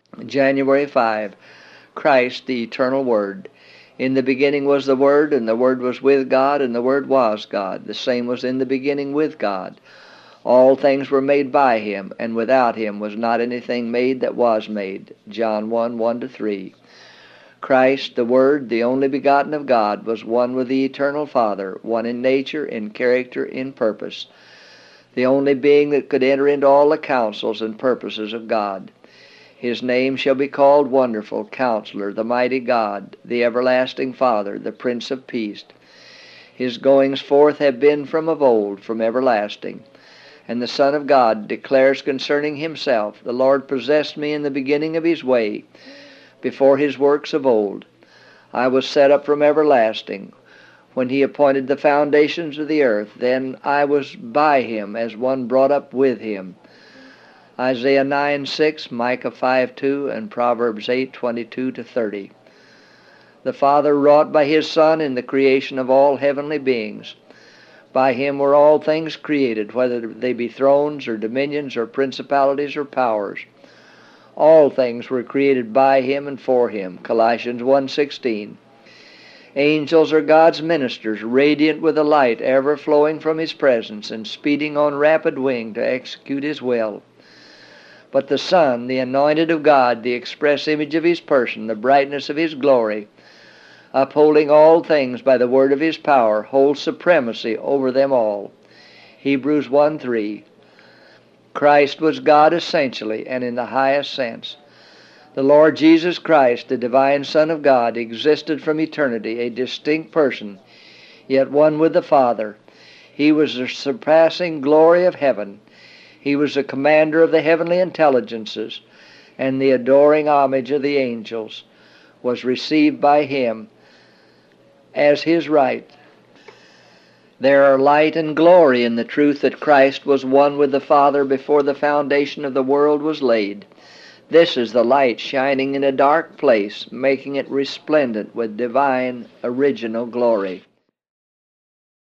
January 5. Christ, the eternal Word. In the beginning was the Word, and the Word was with God, and the Word was God. The same was in the beginning with God. All things were made by him, and without him was not anything made that was made. John 1, 1-3. Christ, the Word, the only begotten of God, was one with the eternal Father, one in nature, in character, in purpose, the only being that could enter into all the counsels and purposes of God. His name shall be called Wonderful, Counselor, the Mighty God, the Everlasting Father, the Prince of Peace. His goings forth have been from of old, from everlasting. And the Son of God declares concerning himself, The Lord possessed me in the beginning of his way, before his works of old. I was set up from everlasting. When he appointed the foundations of the earth, then I was by him as one brought up with him. Isaiah 9:6, Micah 5:2, and Proverbs 8:22-30. The Father wrought by his Son in the creation of all heavenly beings. By him were all things created, whether they be thrones or dominions or principalities or powers. All things were created by him and for him. Colossians 1:16. Angels are God's ministers, radiant with a light ever flowing from his presence and speeding on rapid wing to execute his will. But the Son, the anointed of God, the express image of his person, the brightness of his glory, upholding all things by the word of his power, holds supremacy over them all. Hebrews 1:3. Christ was God essentially and in the highest sense. The Lord Jesus Christ, the divine Son of God, existed from eternity, a distinct person, yet one with the Father. He was the surpassing glory of heaven. He was the commander of the heavenly intelligences, and the adoring homage of the angels was received by him as his right. There are light and glory in the truth that Christ was one with the Father before the foundation of the world was laid. This is the light shining in a dark place, making it resplendent with divine original glory.